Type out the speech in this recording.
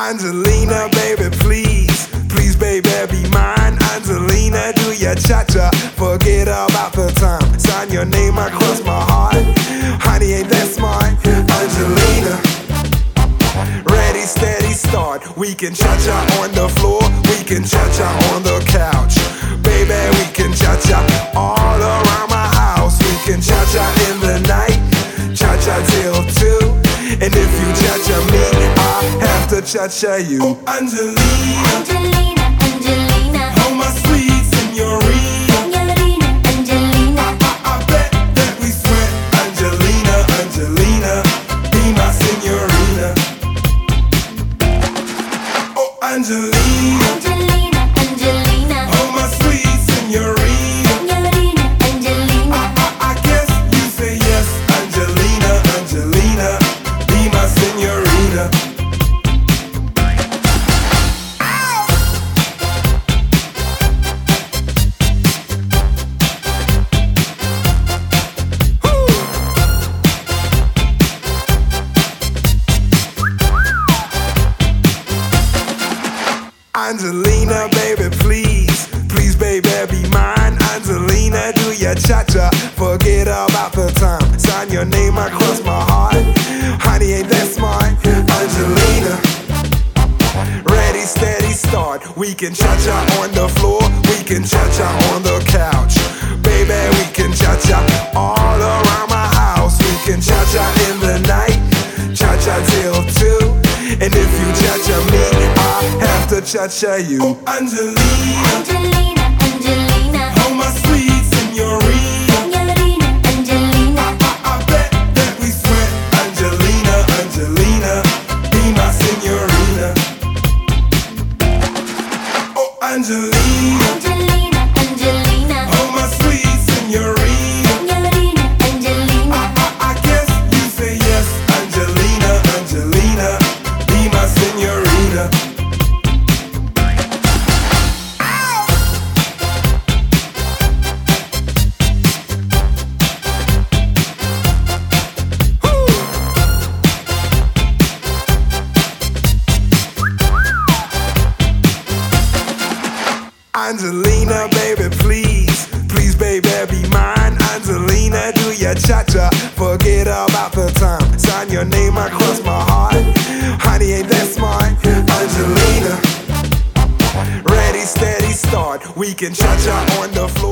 Angelina, baby, please, please, baby, be mine. Angelina, do your cha-cha, forget about the time. Sign your name across my heart. Honey, ain't that smart? Angelina, ready, steady, start. We can cha-cha on the floor, we can cha-cha on the couch. Baby, we can cha-cha all around my house. We can cha-cha in the night, cha-cha till 2. And if you cha-cha me, I have to cha-cha you. Oh, Angelina, Angelina, Angelina, oh my sweet señorita. Señorina, Angelina, I bet that we sweat. Angelina, Angelina, be my señorita. Oh, Angelina, Angelina, Angelina, oh my sweet señorita. Señorina, Angelina, I guess you say yes. Angelina, Angelina, be my señorita. Angelina, baby, please, please, baby, be mine. Angelina, do your cha-cha, forget about the time. Sign your name across my heart. Honey, ain't that smart? Angelina, ready, steady, start. We can cha-cha on the floor, we can cha-cha on the couch. Baby, we can cha-cha all around my house. We can cha-cha in the night, cha-cha till 2. And if you cha-cha me, I have to cha-cha you. Oh, Angelina, Angelina, Angelina, oh my sweet señorita. Señorina, Angelina, I bet that we sweat. Angelina, Angelina, be my señorita. Oh, Angelina, Angelina, Angelina, oh my sweet señorita. Señorina, Angelina, I guess you say yes. Angelina, Angelina, be my señorita. Angelina, baby, please, please, baby, be mine. Angelina, do your cha-cha, forget about the time. Sign your name across my heart. Honey, ain't that smart? Angelina, ready, steady, start. We can cha-cha on the floor.